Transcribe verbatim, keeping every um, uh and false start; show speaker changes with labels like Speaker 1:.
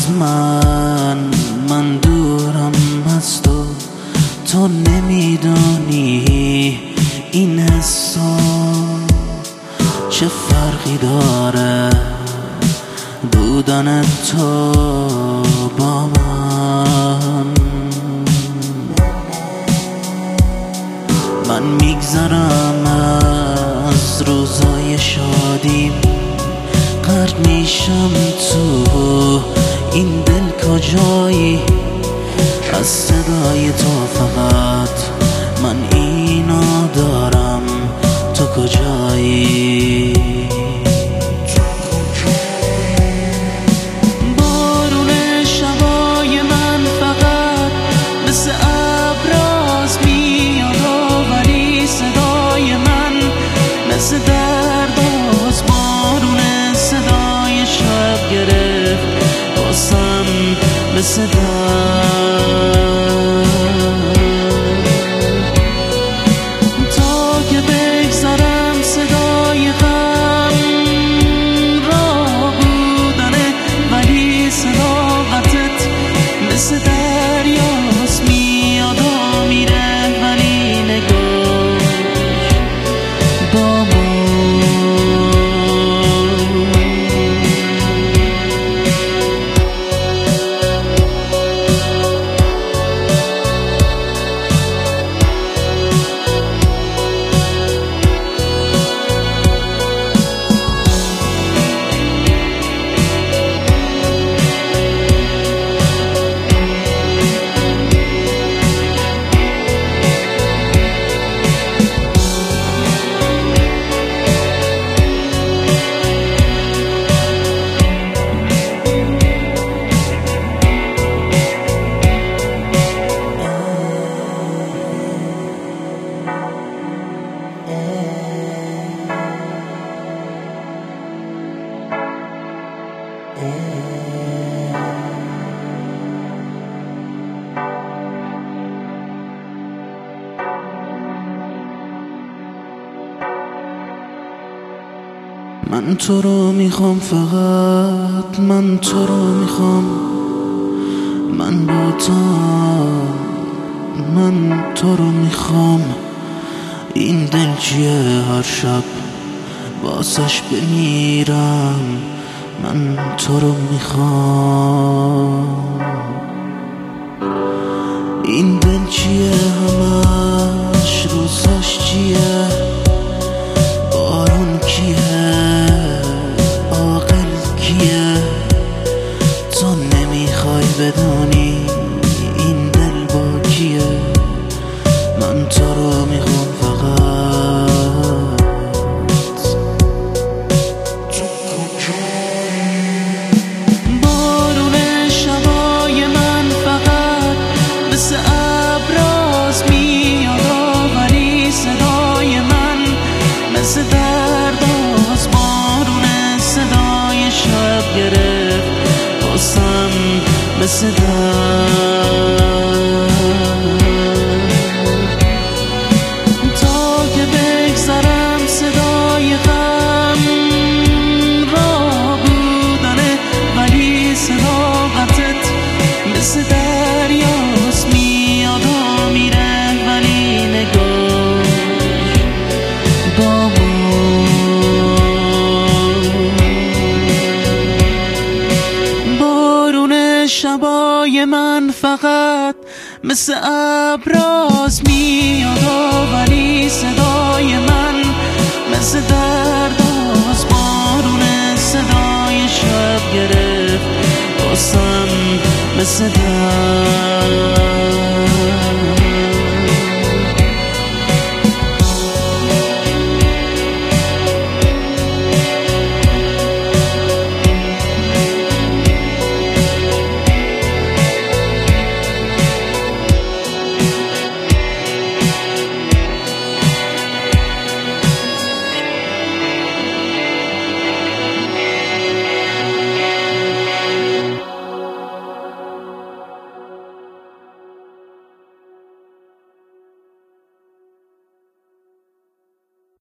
Speaker 1: از من، من دورم از تو، تو نمیدونی این حسا چه فرقی داره بودن تو با من. من میگذرم از روزای شادیم، غرق میشم تو این دل کجایی، از صدای تو فقط من اینو دارم، تو کجایی؟ بارون شبای من فقط مثل ابراز میاد و ولی صدای من مثل درداز. بارون صدای شب گرفت باسم مثل درد، تا که بگذارم صدای غم را بودنه، ولی صداقتت مثل دریاست، میاد و میره ولی نگاش با ما. من تو رو میخوام، فقط من تو رو میخوام، من با تو، من تو رو میخوام. این دل چیه هر شب واسش بمیرم، من تو رو میخوام. این دل چیه همش روزاش چیه، بارون کیه، عاقل کیه، تو نمیخوای بدونی این دل با کیه. من تو رو میخوام فقط، بارون شبای من فقط مثل ابراز میاد ولی صدای من مثل درداز. بارون صدای شب گرفت باسم مثل درد، تا که بگذارم صدای غم را بودنه، ولی صداقتت مثل دریاست، میاد و میره ولی نگاه با ما. بارون شبای من فقط مثل ابراز میاد و ولی صدای من مثل درداز. بارون صدای شب گرفت باسم مثل درد.